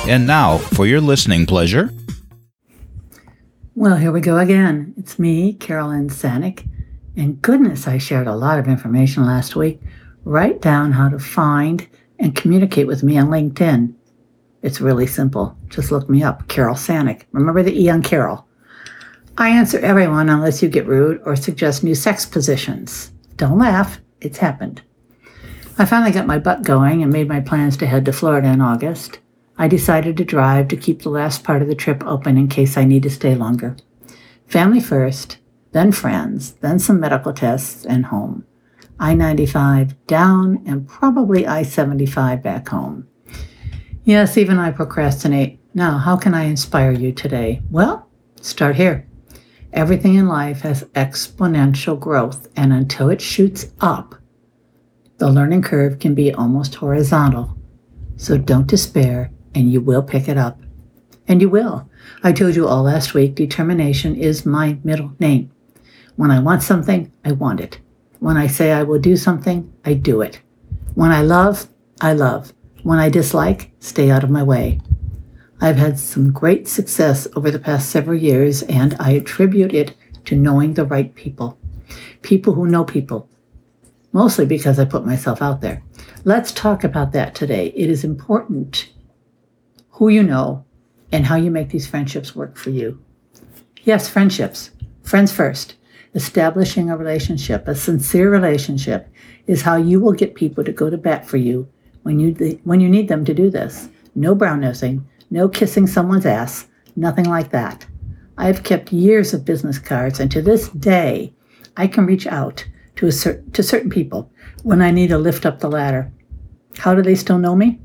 And now, for your listening pleasure. Well, here we go again. It's me, Carolyn Sanick. And goodness, I shared a lot of information last week. Write down how to find and communicate with me on LinkedIn. It's really simple. Just look me up, Carol Sanick. Remember the E on Carol. I answer everyone unless you get rude or suggest new sex positions. Don't laugh. It's happened. I finally got my butt going and made my plans to head to Florida in August. I decided to drive to keep the last part of the trip open in case I need to stay longer. Family first, then friends, then some medical tests, and home. I-95 down and probably I-75 back home. Yes, even I procrastinate. Now, how can I inspire you today? Well, start here. Everything in life has exponential growth, and until it shoots up, the learning curve can be almost horizontal. So don't despair, and you will pick it up. And you will. I told you all last week, determination is my middle name. When I want something, I want it. When I say I will do something, I do it. When I love, I love. When I dislike, stay out of my way. I've had some great success over the past several years, and I attribute it to knowing the right people. People who know people. Mostly because I put myself out there. Let's talk about that today. It is important who you know and how you make these friendships work for you. Yes, friendships. Friends first. Establishing a relationship, a sincere relationship, is how you will get people to go to bat for you when you need them to do this. No brown nosing, no kissing someone's ass, nothing like that. I've kept years of business cards, and to this day, I can reach out to certain people when I need a lift up the ladder. How do they still know me?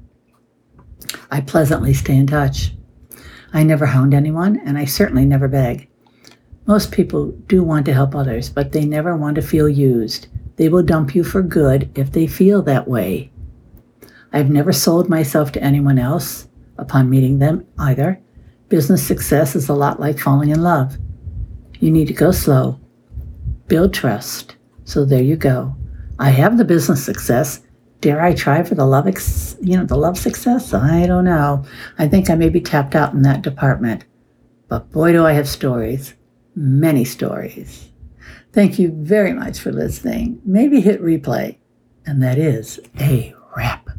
I pleasantly stay in touch. I never hound anyone, and I certainly never beg. Most people do want to help others, but they never want to feel used. They will dump you for good if they feel that way. I've never sold myself to anyone else upon meeting them either. Business success is a lot like falling in love. You need to go slow. Build trust. So there you go. I have the business success. Dare I try for the love success? I don't know. I think I may be tapped out in that department. But boy, do I have stories. Many stories. Thank you very much for listening. Maybe hit replay. And that is a wrap.